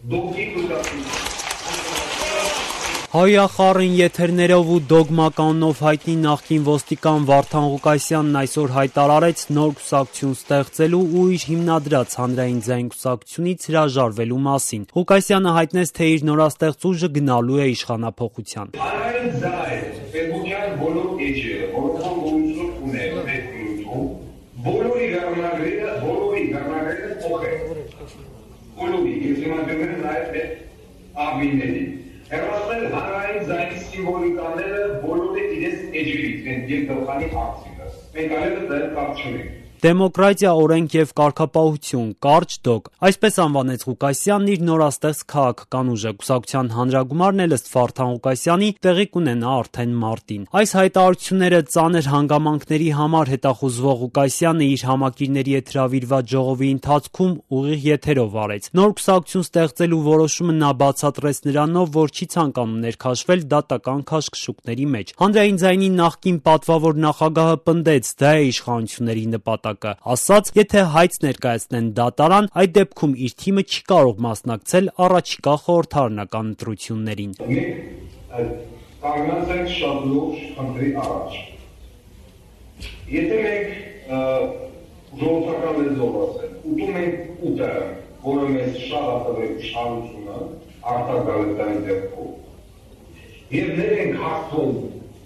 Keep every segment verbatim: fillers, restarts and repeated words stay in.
Հայախառն եթերներով ու դոգմականով հայտնի նախկին ոստիկան Վարդան Ղուկասյանն այսօր հայտարարեց նոր կուսակցություն ստեղծելու ու իր հիմնադրած հանրային ձայն կուսակցությունից հրաժարվելու մասին։ Ղուկասյանը հայտնեց, թե իր նորաստեղծ ուժը գնալու է իշխանափոխության։ Հանրային ձայն, պետության բոլոր էջերը, որոնք գոյություն ունեն պետությունում, բոլորի գաղտնագրերը, բոլորի գաղտնագրերը փոխել։ Բոլորի, ես հիմա դեմ եմ նաև աղբինների։ Հեռացնել հանրային ձայնի սիմվոլիկաները բոլորը իրենց էջերից են և գլխանի ակցիվը։ Մենք այլևս դեռ կապ չունենք։ Դեմոկրատիա, օրենք և կարգապահություն, կարճ դոգ, այսպես անվանեց Ղուկասյանն իր նորաստեղծ քաղաքական ուժը։ Կուսակցության հանրագումարն էլ ըստ Վարդան Ղուկասյանի տեղի կունենա արդեն մարտին։ Այս հայտարարությունները ծանր հանգամանքների համար հետախուզվող Ղուկասյանը իր համակիրների հետ հրավիրված ժողովի ընթացքում ուղիղ եթերով արեց։ Նոր կուսակցություն ստեղծելու որոշումը նա բացատրեց նրանով, որ չի ցանկանում ներքաշվել դատական քաշքշուկների մեջ։ Հանրային ձայնի նախկին պատվավոր նախագահը պնդեց, դա է իշխանությունների նպատակը, ասաց, եթե հայց ներկայացնեն դատարան, այդ դեպքում իր թիմը չի կարող մասնակցել առաջիկա խորհրդարանական ընտրություններին։ Մենք կանգնած ենք շատ լուրջ խնդրի առաջ։ Եթե մենք ժողովրդական լեզվով ասենք, ուտում ենք ուտը, որը մեզ շատ ատվել իշխանությունը արտագալստանի դեպքում, և ներ ենք հաղթում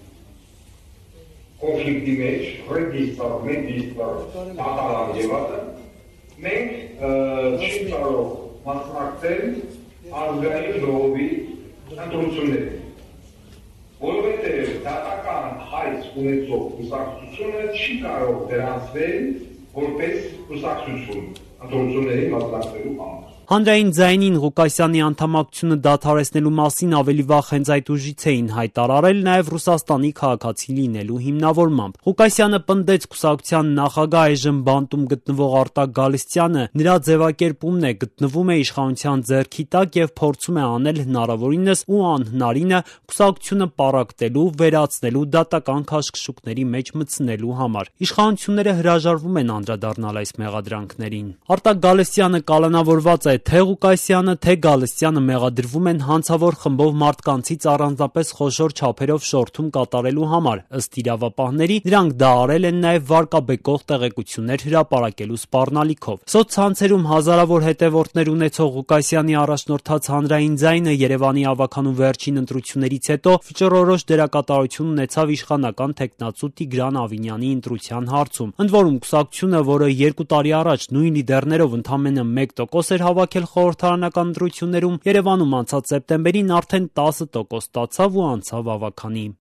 կոնֆլիկտի մեջ, ռեգիստար, մեգիստար, դատարան և այլը, մենք չի կարող մասնակցել ազգային ժողովի ընտրություններին, որովհետև դատական հայց ունեցող կուսակցությունը չի կարող դրանցվել որպես կուսակցություն ընտրությունների մասնակցելու համար։ Հանրային ձայնին Ղուկասյանի անդամակցությունը դադարեցնելու մասին ավելի վաղ հենց այդ ուժից էին հայտարարել նաև Ռուսաստանի քաղաքացի լինելու հիմնավորմամբ։ Ղուկասյանը պնդեց կուսակցության նախագահ այժմ բանտում գտնվող Արտակ Գալստյանը նրա ձևակերպումն է, գտնվում է իշխանության ձեռքի տակ և փորձում է անել հնարավորինս ու անհնարինը կուսակցությունը պառակտելու, վերացնելու, դատական քաշքշուկների մեջ մտցնելու համար։ Իշխանությունները հրաժարվում են անդրադառնալ այս մեղադրանքներին։ Արտակ Գալստյանը կալանավորված է թե Ղուկասյանը, թե Գալստյանը մեղադրվում են հանցավոր խմբով մարդկանցից առանձնապես խոշոր չափերով շորթում կատարելու համար։ Ըստ իրավապահների, նրանք դա արել են նաև վարկաբեկող տեղեկություններ հրապարակելու սպառնալիքով։ Սոցցանցերում հազարավոր հետևորդներ ունեցող Ղուկասյանի առաջնորդած հանրային ձայնը Երևանի ավագանու վերջին ընտրություններից հետո վճռորոշ դերակատարություն ունեցավ իշխանական թեկնածու Տիգրան Ավինյանի ընտրության հարցում։ Ընդ որում կուսակցությունը, որը երկու տարի առաջ նույն լիդերներով ընդամենը մեկ տոկոս էր հավաքել խորհրդարանական ընտրություններում, Երևանում անցած սեպտեմբերին արդեն տասը տոկոս ստացավ ու անցավ ավագանի։